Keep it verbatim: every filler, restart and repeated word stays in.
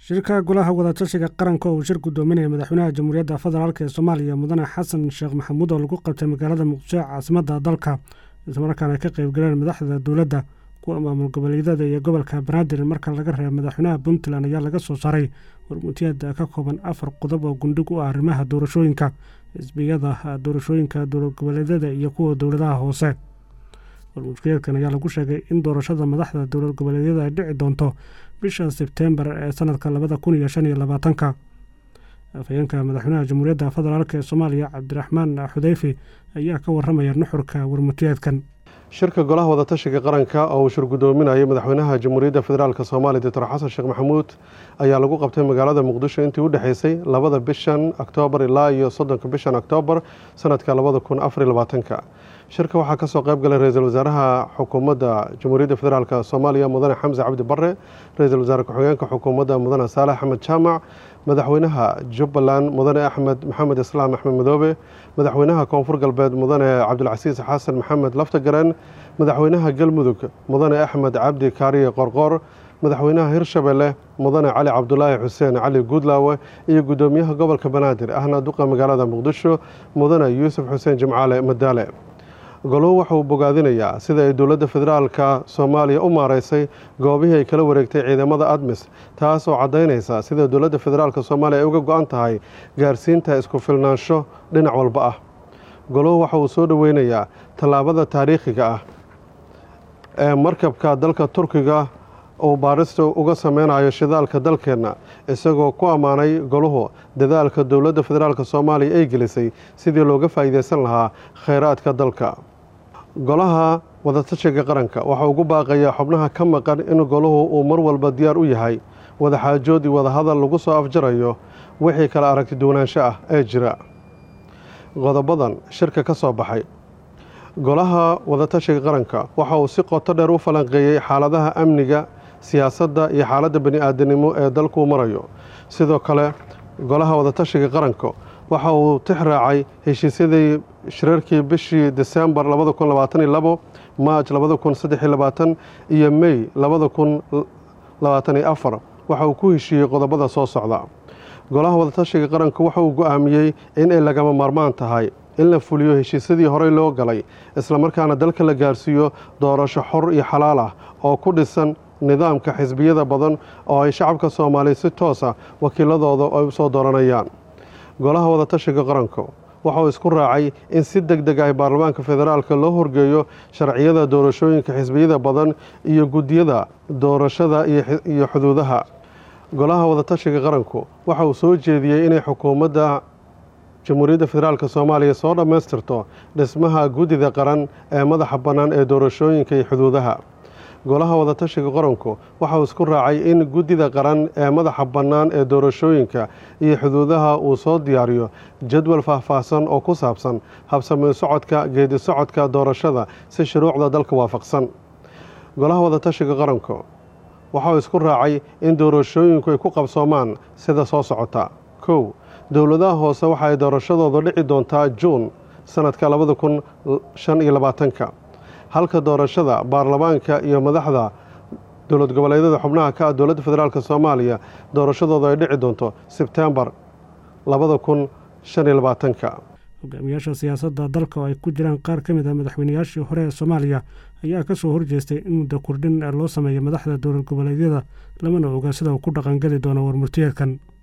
shirka golaha wadatashiga qaranka oo shir gudoominaya madaxweynaha jamhuuriyadda federaalka ee Soomaaliya mudane xasan sheekh maxamuud oo lagu qabtay magaalada Muqdisho caasimadda dalka isla markaana ka qayb galeen madaxda dawladda kuwa maamul goboleedyada iyo gobolka Banaadir marka laga reebo madaxweynaha Puntland ayaa laga soo saaray warmutiyada ka kooban afar qodob oo gundhig u ah arrimaha doorashooyinka xisbiyada doorashooyinka dowlad goboleedyada iyo kuwa dawladaha hoose. warmutiyadkan ayaa lagu sheegay in doorashada madaxda dowlad goboleedyada ay dhici doonto bisha Sebtembar ee sanadka labada kun iyo shan iyo labaatanka. afhayeenka madaxweynaha jamhuuriyadda federaalka ee Soomaaliya Cabdiraxmaan Xudayfi ayaa ka waramaya nuxurka warmutiyadkan. shirka golaha wadatashiga qaranka oo uu shir gudoominayay madaxweynaha jamhuuriyadda federaalka Soomaaliya Doctor Xasan Sheekh Maxamuud ayaa lagu qabtay magaalada Muqdisho intii u dhaxaysay labada bishan Oktoobar ilaa iyo soddonka bishan Oktoobar sanadka labada kun afar iyo labaatanka. shirka waxaa ka soo qayb galay ra'iisul wasaaraha xukuumadda jamhuuriyadda federaalka Soomaaliya mudane Xamse Cabdi Barre, ra'iisul wasaare ku-xigeenka xukuumadda mudane Saalax Axmed Jaamac, madaxweynaha Jubbaland mudane Axmed Maxamed Islaam Axmed Madoobe, madaxweynaha Koonfur Galbeed mudane Cabdulcasiis Xasan Maxamed Laftagareen, madaxweynaha Galmudug mudane Axmed Cabdi Kaariye Qorqor, madaxweynaha Hirshabelle mudane Cali Cabdulaahi Xuseen Cali Guudlaawe iyo gudoomiyaha gobolka Banaadir ahna duqa magaalada Muqdisho mudane Yuusuf Xuseen Jimcaale Madaale. goluhu waxa uu bogaadinayaa sida ay dowladda federaalka Soomaaliya u maareysay goobihii ay kala wareegtay ciidamada ADMIS, taas oo caddaynaysa sida dowladda federaalka Soomaaliya ay uga go'an tahay gaarsiinta isku filnaansho dhinac walba ah. goluhu waxa uu soo dhaweynayaa tallaabada taariikhiga ah ee markabka dalka Turkiga uu baarista uga sameynayo shidaalka dalkeena, isagoo ku ammaanay goluhu dadaalka dowladda federaalka Soomaaliya ay gelisay sidii looga faa'iideysan lahaa kheyraadka dalka. golaha wadatashiga qaranka waxa ugu baaqaya xubnaha ka maqan in goluhu uu mar walba diyaar u yahay wada xaajood iyo wada hadal lagu soo afjarayo wixii kala aragti duwanaansho ah ee jira. qodobadan shirka ka soo baxay golaha wadatashiga qaranka waxa uu si qoto dheer u falanqeeyay xaaladaha amniga, siyaasadda iyo xaaladda bani'aadanimo ee dalku marayo. sidoo kale golaha wadatashiga qaranka waxa uu tixraacay heshiisyadii shirarkii bishii Diseembar labada kun labaatan iyo labo, Maaj labada kun saddex iyo labaatan iyo May labada kun labaatan iyo afar. waxa uu ku heshiiyey qodobada soo socda. golaha wadatashiga qaranka waxa uu go'aamiyey in ay lagama maarmaan tahay in la fuliyo heshiisyadii horey loo galay, isla markaana dalka la gaarsiiyo doorasho xor iyo xalaal ah oo ku dhisan nidaamka xisbiyada badan oo ay shacabka Soomaaliya si toos ah wakiiladooda ay u soo dooranayaan. golaha wadatashiga qaranka waxa uu isku raacay in si degdeg ah baarlamaanka federaalka loo horgeeyo sharciyada doorashooyinka xisbiyada badan iyo gudiyada doorashada iyo xuduudaha. golaha wadatashiga qaranku waxa uu soo jeediyey inay xukuumadda jamhuuriyadda federaalka Soomaaliya soo dhammaystirto dhismaha gudida qaran ee madaxa bannaan ee doorashooyinka iyo xuduudaha. golaha wadatashiga qaranku waxa uu isku raacay in gudida qaran ee madaxa bannaan ee doorashooyinka iyo xuduudaha uu soo diyaariyo jadwal faahfaahsan oo ku saabsan habsami socodka geedi socodka doorashada si shuruucda dalka waafaqsan. golaha wadatashiga qaranku waxa uu isku raacay in doorashooyinku ay ku qabsoomaan sida soo socota. kow dowladaha hoose waxa ay doorashadooda dhici doontaa Juun sanadka labada kun shan iyo labaatanka, halka doorashada baarlamaanka iyo madaxda dowlad goboleedyada xubnaha ka ah dowladda federaalka Soomaaliya doorashadooda ay dhici doonto Sebtembar labada kun shan iyo labaatanka. hogaamiyaasha siyaasadda dalka oo ay ku jiraan qaar ka mid ah madaxweynayaashii hore ee Soomaaliya ayaa ka soo horjeestay in muddo kordhin loo sameeyo madaxda dowlad goboleedyada, lamana oga sida uu ku dhaqan gali doono warmurtiyeedkan.